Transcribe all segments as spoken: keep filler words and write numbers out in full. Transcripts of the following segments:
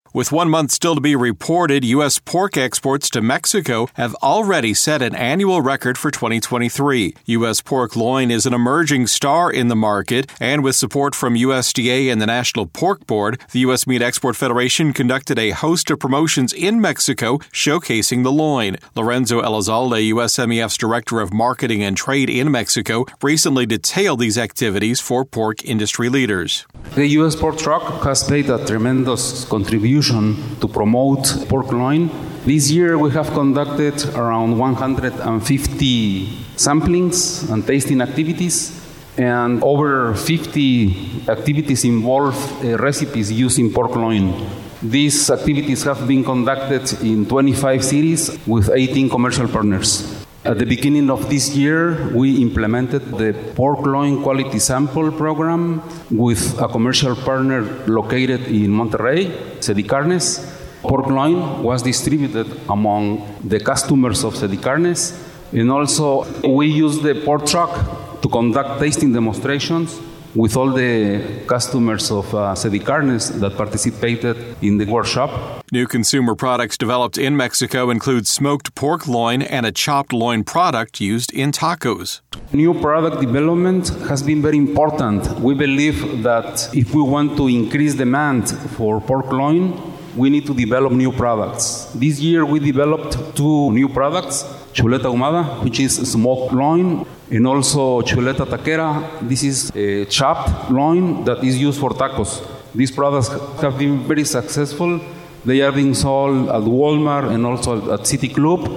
With one month still to be reported, U S pork exports to Mexico have already set an annual record for twenty twenty-three. U S pork loin is an emerging star in the market, and with support from U S D A and the National Pork Board, the U S Meat Export Federation conducted a host of promotions in Mexico showcasing the loin. Lorenzo Elizalde, U S M E F's Director of Marketing and Trade in Mexico, recently detailed these activities for pork industry leaders. The U S pork truck has played a tremendous contribution to promote pork loin. This year we have conducted around one hundred fifty samplings and tasting activities, and over fifty activities involve uh, recipes using pork loin. These activities have been conducted in twenty-five cities with eighteen commercial partners. At the beginning of this year, we implemented the pork loin quality sample program with a commercial partner located in Monterrey, Sedicarnes. Pork loin was distributed among the customers of Sedicarnes, and also we used the pork truck to conduct tasting demonstrations with all the customers of uh, Sedicarnes that participated in the workshop. New consumer products developed in Mexico include smoked pork loin and a chopped loin product used in tacos. New product development has been very important. We believe that if we want to increase demand for pork loin, we need to develop new products. This year we developed two new products, Chuleta Ahumada, which is smoked loin, and also Chuleta Taquera. This is a chopped loin that is used for tacos. These products have been very successful. They are being sold at Walmart and also at City Club.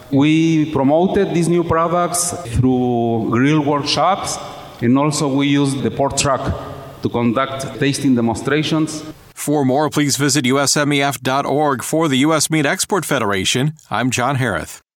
We promoted these new products through grill workshops, and also we used the pork truck to conduct tasting demonstrations. For more, please visit U S M E F dot org. For the U S Meat Export Federation, I'm John Hareth.